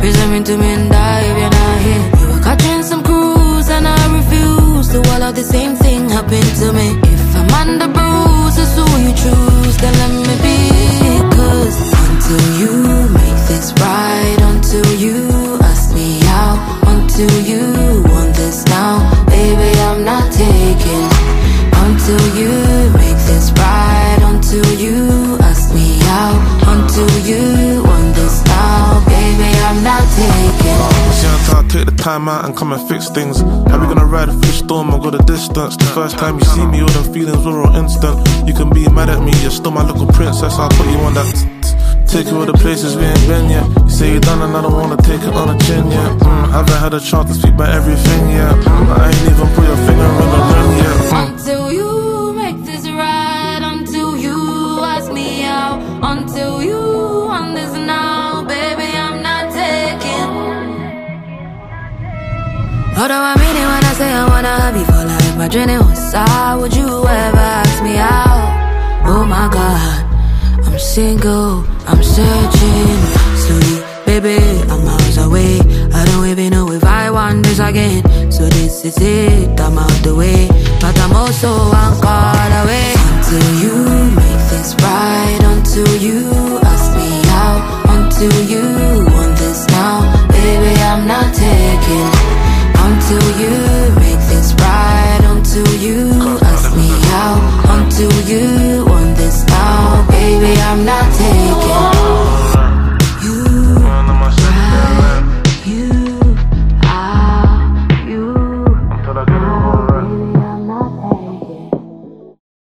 Reason me to me and die if you're not here. You were catching some cruise and I refuse to allow the same thing happen to me. If I'm under bruises, who you choose, then let me be. Cause until you make this right, until you ask me out, until you want this now, baby, I'm not taking. Until you make this right, until you ask me out, until you want this now, baby, I'm not taking. I'll take the time out and come and fix things. How we gonna ride through the storm or go the distance? The first time you see me, all them feelings were all instant. You can be mad at me, you're still my little princess. I'll put you on that. Take you all the places we ain't been yet. You say you done and I don't wanna take it on the chin yet. Haven't had a chance to speak about everything yet. I ain't even put your finger on the ring yet. Until you make this right, until you ask me out, until you want this now, baby, I'm not taking. Although I mean it when I say I wanna have you for life, my journey was side. Would you ever ask me out? Oh my God, I'm single, I'm searching. Slowly, baby, I'm miles away. I don't even know if I want this again. So this is it, I'm out the way, but I'm also one call away. Until you make this right, until you ask me out, until you want this now, baby, I'm not taking. Until you make this right, until you ask me out, until you want this now, baby, I'm not taking.